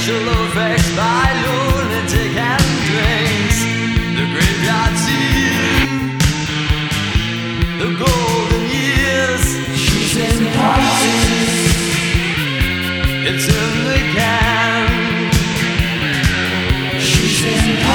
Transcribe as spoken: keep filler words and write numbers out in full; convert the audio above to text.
special effects by lunatic and drinks. The graveyard scene, the golden years. She's in parties. It's in the can. She's in